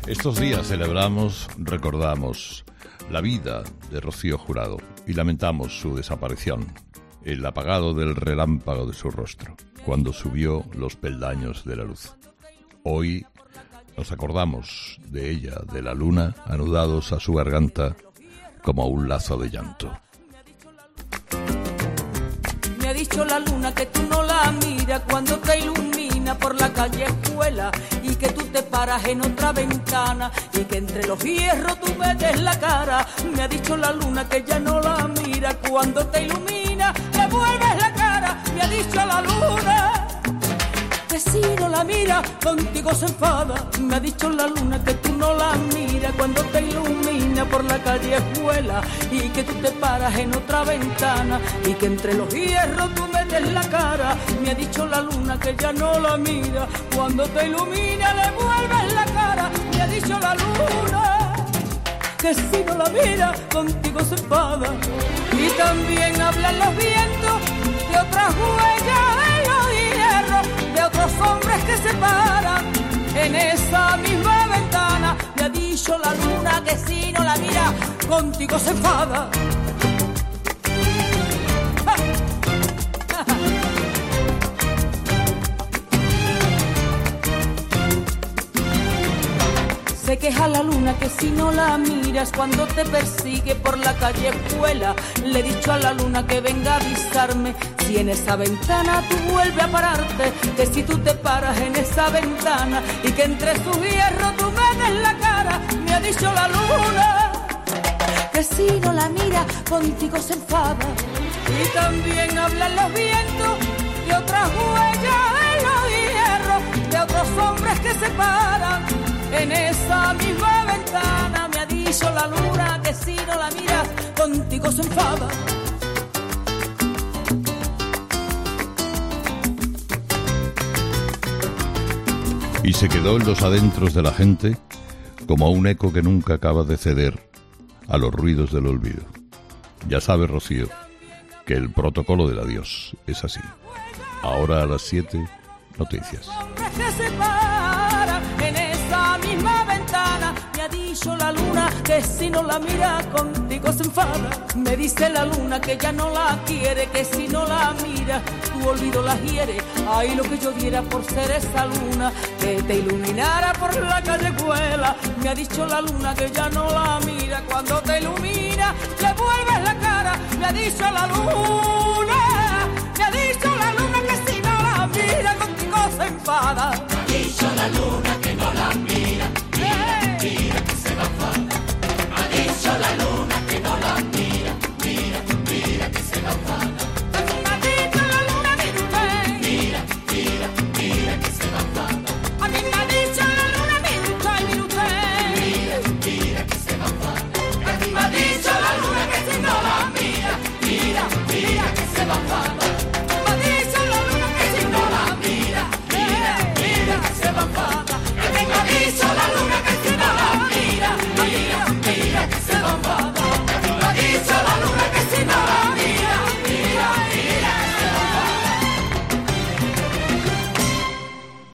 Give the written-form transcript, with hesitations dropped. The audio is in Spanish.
Estos días celebramos, recordamos la vida de Rocío Jurado y lamentamos su desaparición, el apagado del relámpago de su rostro, cuando subió los peldaños de la luz. Hoy nos acordamos de ella, de la luna, anudados a su garganta como un lazo de llanto. Me ha dicho la luna que tú no la miras cuando te ilumina por la calle escuela y que tú te paras en otra ventana y que entre los hierros tú metes la cara. Me ha dicho la luna que ya no la mira cuando te ilumina, le vuelves la cara. Me ha dicho la luna que si no la mira contigo se enfada. Me ha dicho la luna que tú no la miras cuando te ilumina por la calle escuela y que tú te paras en otra ventana y que entre los hierros tú metes la cara. Me ha dicho la luna que ya no la mira cuando te ilumina, le vuelves la cara. Me ha dicho la luna que si no la mira contigo se enfada. Y también hablan los vientos de otras huellas de los hierros, de otros hombres que se paran en esa misma ventana. Me ha dicho la luna que si no la mira contigo se enfada. Se queja la luna que si no la miras cuando te persigue por la calle escuela. Le he dicho a la luna que venga a avisarme si en esa ventana tú vuelves a pararte, que si tú te paras en esa ventana y que entre sus hierros tú metes la cara. Me ha dicho la luna que si no la mira contigo se enfada. Y también hablan los vientos de otras huellas de los hierros, de otros hombres que se paran en esa misma ventana. Me ha dicho la luna que si no la miras contigo se enfada. Y se quedó en los adentros de la gente como un eco que nunca acaba de ceder a los ruidos del olvido. Ya sabe, Rocío, que el protocolo del adiós es así. Ahora a las 7, noticias. En esa misma ventana me ha dicho la luna que si no la mira contigo se enfada. Me dice la luna que ya no la quiere, que si no la mira tu olvido la hiere. Ay, lo que yo diera por ser esa luna que te iluminara por la calle escuela. Me ha dicho la luna que ya no la mira cuando te ilumina, le vuelves la cara. Me ha dicho la luna, me ha dicho la luna que si no la mira contigo se enfada. Me ha dicho la